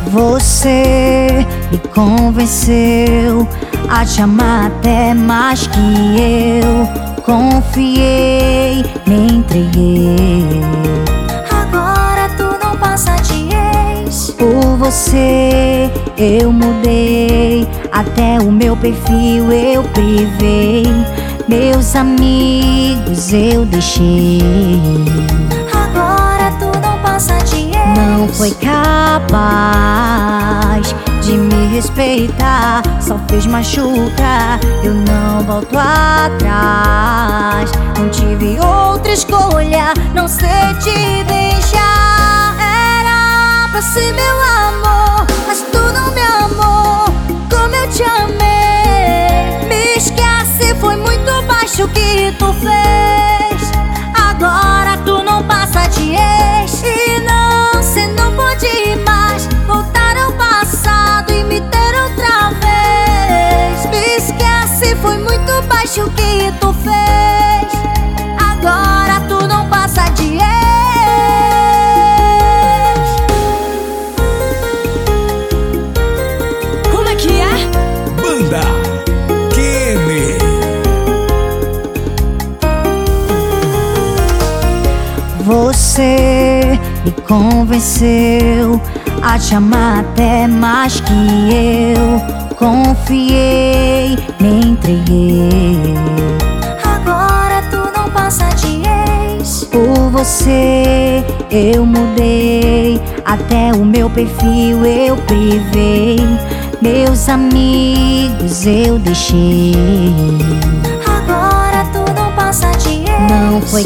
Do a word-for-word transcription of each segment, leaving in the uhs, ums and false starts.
Você me convenceu a te amar até mais que eu. Confiei, me entreguei. Agora tu não passa de ex. Por você eu mudei, até o meu perfil eu privei. Meus amigos eu deixei. Agora tu não passa de ex. Não foi capaz de me respeitar, só fez machucar, eu não volto atrás. Não tive outra escolha, não sei te deixar. Era pra ser meu amor, mas tu não me amou como eu te amei. Me esquece, foi muito baixo o que tu fez. Agora tu não passa de ex. E não, cê não pode mais voltar ao passado e me ter outra vez. Me esquece, foi muito baixo o que tu fez. Agora tu não passa de ex. Como é que é? Banda Kenny. Você me convenceu a te amar até mais que eu. Confiei, me entreguei. Agora tu não passa de ex. Por você eu mudei, até o meu perfil eu privei. Meus amigos eu deixei. Agora tu não passa de ex. Não foi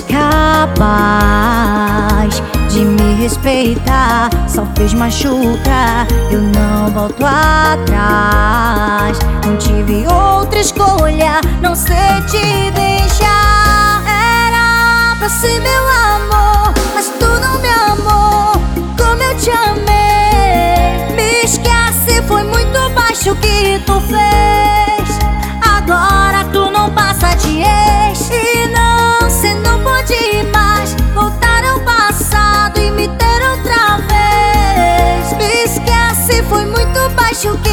capaz de me respeitar, só fez machucar, eu não volto atrás. Não tive outra escolha, não sei te deixar. Era pra ser meu amor, mas tu não me amou como eu te amei. Me esquece, foi muito baixo o que tu fez. Agora tu não passa de ex. E não, cê não pode mais voltar ao passado e me ter outra vez. Me esquece, foi muito baixo o que